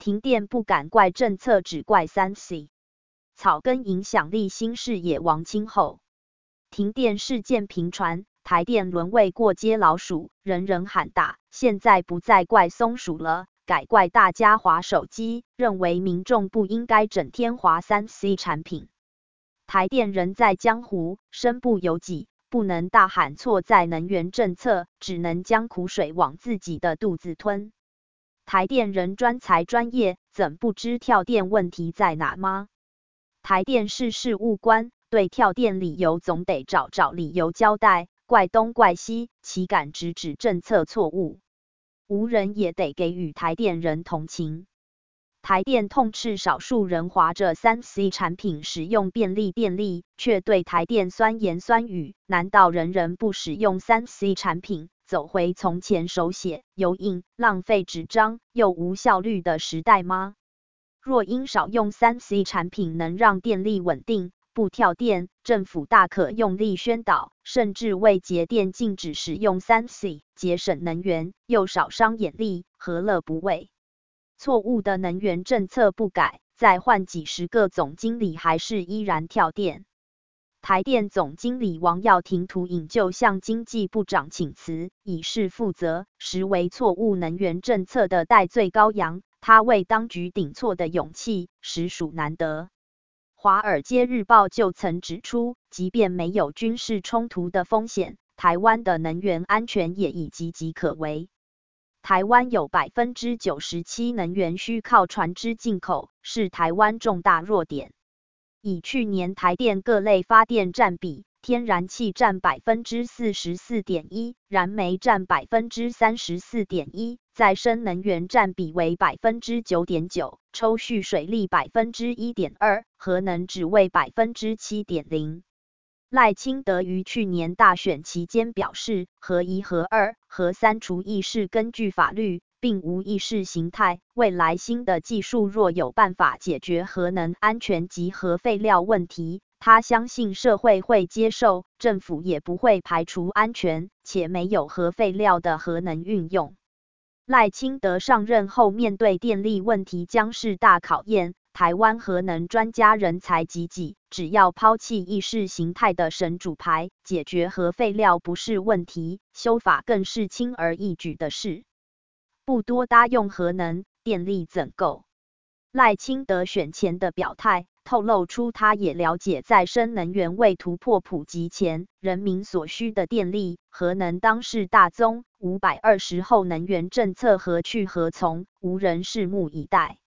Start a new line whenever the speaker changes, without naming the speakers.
停电不敢怪政策，只怪3C。草根影响力新视野王清后，停电事件频传，台电沦为过街老鼠，人人喊打。现在不再怪松鼠了，改怪大家滑手机，认为民众不应该整天滑3C 产品。台电人在江湖，身不由己，不能大喊错在能源政策，只能将苦水往自己的肚子吞。台电人专才专业，怎不知跳电问题在哪吗？台电是事务官，对跳电理由总得找理由交代，怪东怪西，岂敢直指政策错误？无人也得给予台电人同情。台电痛斥少数人滑着3C 产品使用便利电力，却对台电酸言酸语，难道人人不使用3C 产品，走回从前手写、油印、浪费纸张又无效率的时代吗？若因少用3C 产品能让电力稳定，不跳电，政府大可用力宣导，甚至为节电禁止使用3C，节省能源，又少伤眼力，何乐不为？错误的能源政策不改，再换几十个总经理还是依然跳电。台电总经理王耀廷图引就向经济部长请辞，以示负责，实为错误能源政策的代罪羔羊。他为当局顶错的勇气，实属难得。华尔街日报就曾指出，即便没有军事冲突的风险，台湾的能源安全也已岌岌可危。台湾有97%能源需靠船只进口，是台湾重大弱点。以去年台电各类发电占比，天然气占44.1%，燃煤占34.1%，再生能源占比为9.9%，抽蓄水力1.2%，核能只为7.0%。赖清德于去年大选期间表示，核1、核2、核3除役是根据法律，并无意识形态。未来新的技术若有办法解决核能安全及核废料问题，他相信社会会接受，政府也不会排除安全且没有核废料的核能运用。赖清德上任后面对电力问题将是大考验，台湾核能专家人才济济，只要抛弃意识形态的神主牌，解决核废料不是问题，修法更是轻而易举的事。不多搭用核能，电力怎够？赖清德选前的表态，透露出他也了解再生能源未突破普及前，人民所需的电力，核能当是大宗，520后能源政策何去何从，无人拭目以待。